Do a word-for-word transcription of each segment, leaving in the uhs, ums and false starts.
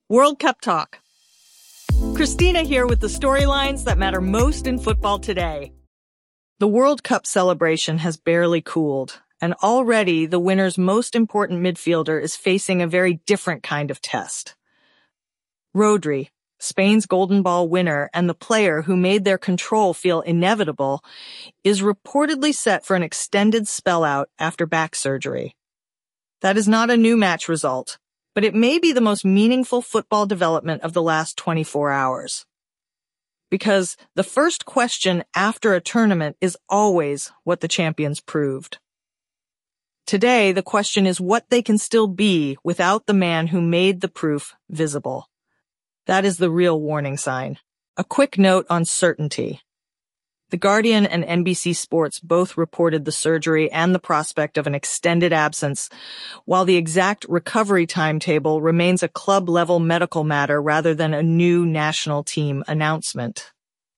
World Cup Talk. Christina here with the storylines that matter most in football today. The World Cup celebration has barely cooled, and already the winner's most important midfielder is facing a very different kind of test. Rodri, Spain's Golden Ball winner and the player who made their control feel inevitable, is reportedly set for an extended spell out after back surgery. That is not a new match result, but it may be the most meaningful football development of the last twenty-four hours. Because the first question after a tournament is always what the champions proved. Today, the question is what they can still be without the man who made the proof visible. That is the real warning sign. A quick note on certainty. The Guardian and N B C Sports both reported the surgery and the prospect of an extended absence, while the exact recovery timetable remains a club-level medical matter rather than a new national team announcement.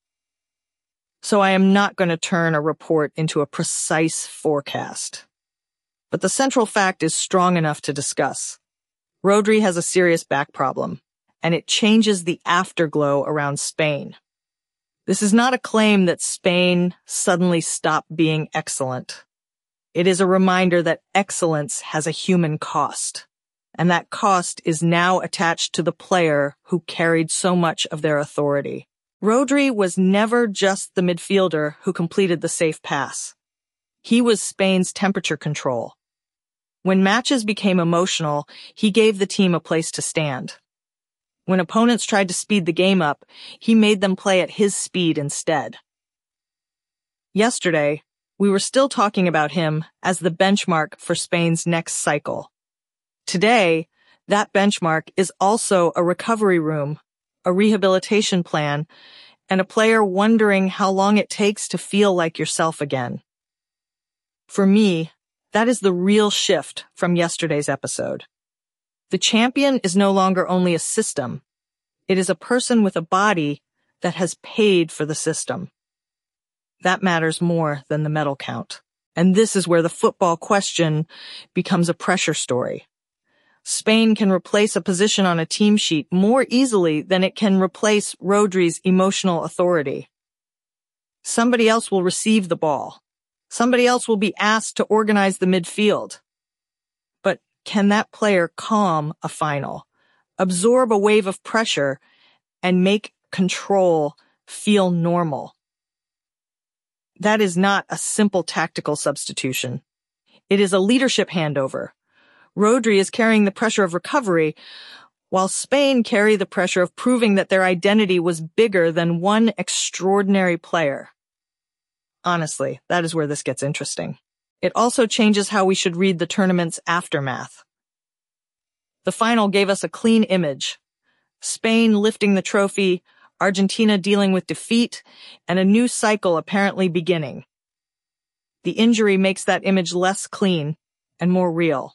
So I am not going to turn a report into a precise forecast. But the central fact is strong enough to discuss. Rodri has a serious back problem, and it changes the afterglow around Spain. This is not a claim that Spain suddenly stopped being excellent. It is a reminder that excellence has a human cost, and that cost is now attached to the player who carried so much of their authority. Rodri was never just the midfielder who completed the safe pass. He was Spain's temperature control. When matches became emotional, he gave the team a place to stand. When opponents tried to speed the game up, he made them play at his speed instead. Yesterday, we were still talking about him as the benchmark for Spain's next cycle. Today, that benchmark is also a recovery room, a rehabilitation plan, and a player wondering how long it takes to feel like yourself again. For me, that is the real shift from yesterday's episode. The champion is no longer only a system. It is a person with a body that has paid for the system. That matters more than the medal count. And this is where the football question becomes a pressure story. Spain can replace a position on a team sheet more easily than it can replace Rodri's emotional authority. Somebody else will receive the ball. Somebody else will be asked to organize the midfield. Can that player calm a final, absorb a wave of pressure, and make control feel normal? That is not a simple tactical substitution. It is a leadership handover. Rodri is carrying the pressure of recovery, while Spain carry the pressure of proving that their identity was bigger than one extraordinary player. Honestly, that is where this gets interesting. It also changes how we should read the tournament's aftermath. The final gave us a clean image. Spain lifting the trophy, Argentina dealing with defeat, and a new cycle apparently beginning. The injury makes that image less clean and more real.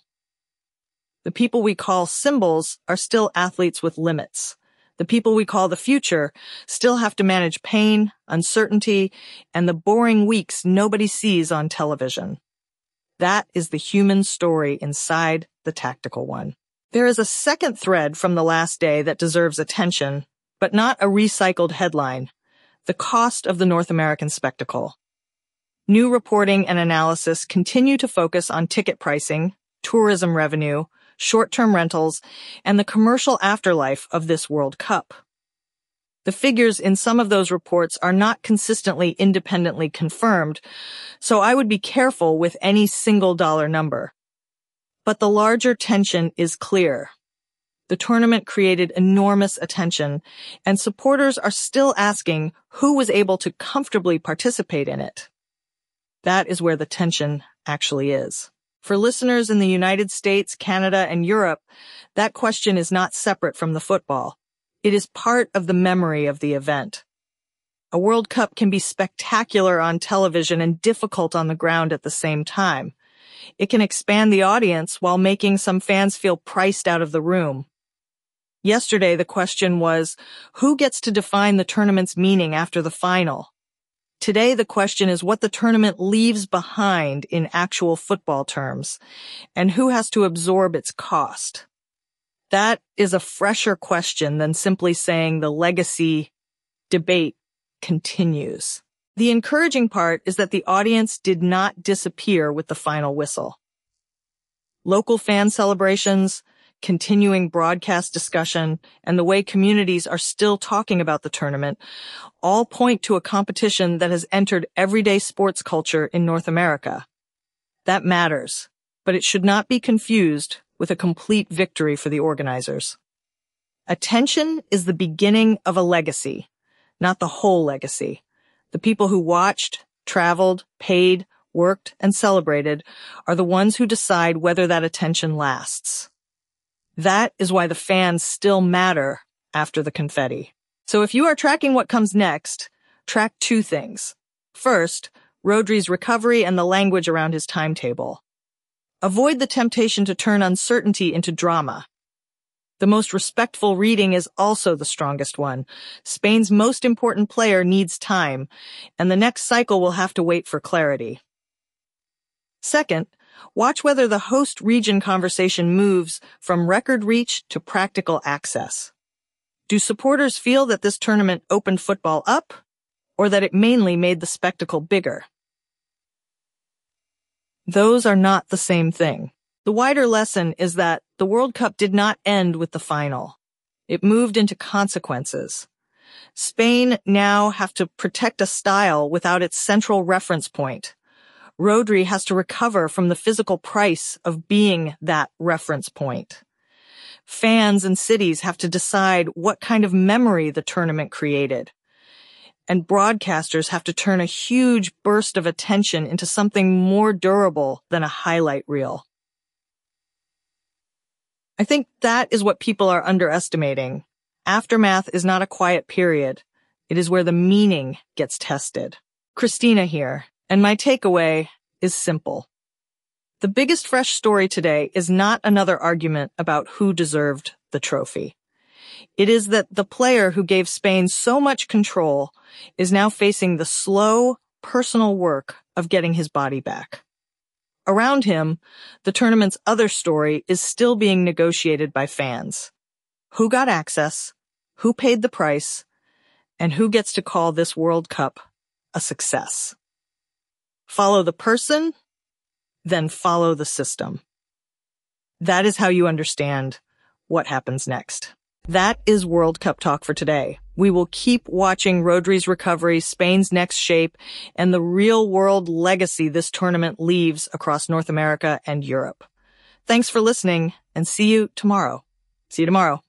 The people we call symbols are still athletes with limits. The people we call the future still have to manage pain, uncertainty, and the boring weeks nobody sees on television. That is the human story inside the tactical one. There is a second thread from the last day that deserves attention, but not a recycled headline: the cost of the North American spectacle. New reporting and analysis continue to focus on ticket pricing, tourism revenue, short-term rentals, and the commercial afterlife of this World Cup. The figures in some of those reports are not consistently independently confirmed, so I would be careful with any single dollar number. But the larger tension is clear. The tournament created enormous attention, and supporters are still asking who was able to comfortably participate in it. That is where the tension actually is. For listeners in the United States, Canada, and Europe, that question is not separate from the football. It is part of the memory of the event. A World Cup can be spectacular on television and difficult on the ground at the same time. It can expand the audience while making some fans feel priced out of the room. Yesterday, the question was, who gets to define the tournament's meaning after the final? Today, the question is what the tournament leaves behind in actual football terms, and who has to absorb its cost. That is a fresher question than simply saying the legacy debate continues. The encouraging part is that the audience did not disappear with the final whistle. Local fan celebrations, continuing broadcast discussion, and the way communities are still talking about the tournament all point to a competition that has entered everyday sports culture in North America. That matters, but it should not be confused with a complete victory for the organizers. Attention is the beginning of a legacy, not the whole legacy. The people who watched, traveled, paid, worked, and celebrated are the ones who decide whether that attention lasts. That is why the fans still matter after the confetti. So if you are tracking what comes next, track two things. First, Rodri's recovery and the language around his timetable. Avoid the temptation to turn uncertainty into drama. The most respectful reading is also the strongest one. Spain's most important player needs time, and the next cycle will have to wait for clarity. Second, watch whether the host region conversation moves from record reach to practical access. Do supporters feel that this tournament opened football up, or that it mainly made the spectacle bigger? Those are not the same thing. The wider lesson is that the World Cup did not end with the final. It moved into consequences. Spain now have to protect a style without its central reference point. Rodri has to recover from the physical price of being that reference point. Fans and cities have to decide what kind of memory the tournament created. And broadcasters have to turn a huge burst of attention into something more durable than a highlight reel. I think that is what people are underestimating. Aftermath is not a quiet period. It is where the meaning gets tested. Christina here, and my takeaway is simple. The biggest fresh story today is not another argument about who deserved the trophy. It is that the player who gave Spain so much control is now facing the slow, personal work of getting his body back. Around him, the tournament's other story is still being negotiated by fans. Who got access, who paid the price, and who gets to call this World Cup a success. Follow the person, then follow the system. That is how you understand what happens next. That is World Cup talk for today. We will keep watching Rodri's recovery, Spain's next shape, and the real-world legacy this tournament leaves across North America and Europe. Thanks for listening, and see you tomorrow. See you tomorrow.